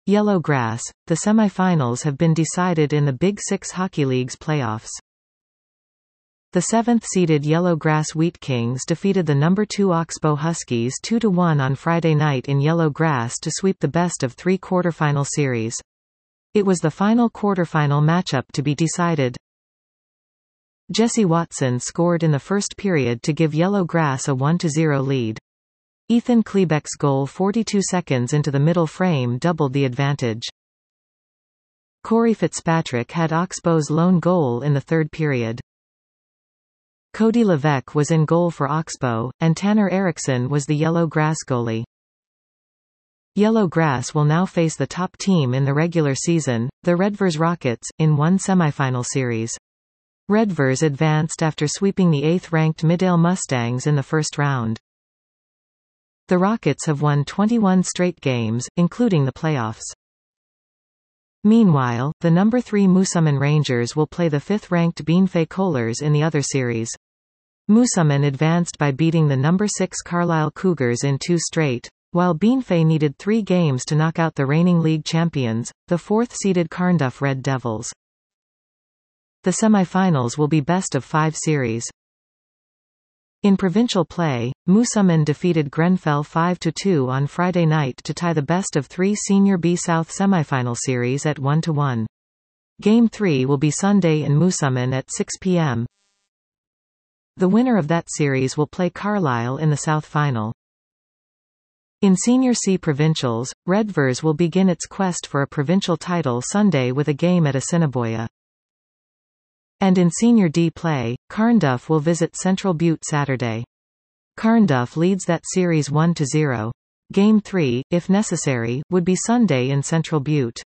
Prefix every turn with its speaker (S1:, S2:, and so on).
S1: Yellow grass. The semi-finals have been decided in the Big Six Hockey League's playoffs. The 7th-seeded Yellow Grass Wheat Kings defeated the number 2 Oxbow Huskies 2-1 on Friday night in Yellow Grass to sweep the best-of-3 quarterfinal series. It was the final quarterfinal matchup to be decided. Jesse Watson scored in the first period to give Yellow Grass a 1-0 lead. Ethan Klebeck's goal 42 seconds into the middle frame doubled the advantage. Corey Fitzpatrick had Oxbow's lone goal in the third period. Cody Levesque was in goal for Oxbow, and Tanner Erickson was the Yellow Grass goalie. Yellow Grass will now face the top team in the regular season, the Redvers Rockets, in one semifinal series. Redvers advanced after sweeping the 8th-ranked Midale Mustangs in the first round. The Rockets have won 21 straight games, including the playoffs. Meanwhile, the number 3 Moosomin Rangers will play the 5th-ranked Beanfay Kohlers in the other series. Moosomin advanced by beating the number 6 Carlisle Cougars in 2 straight, while Beanfay needed 3 games to knock out the reigning league champions, the 4th-seeded Carnduff Red Devils. The semi-finals will be best-of-5 series. In provincial play, Moosomin defeated Grenfell 5-2 on Friday night to tie the best-of-3 Senior B South semifinal series at 1-1. Game 3 will be Sunday in Moosomin at 6 p.m. The winner of that series will play Carlisle in the South Final. In Senior C Provincials, Redvers will begin its quest for a provincial title Sunday with a game at Assiniboia. And in Senior D play, Carnduff will visit Central Butte Saturday. Carnduff leads that series 1-0. Game 3, if necessary, would be Sunday in Central Butte.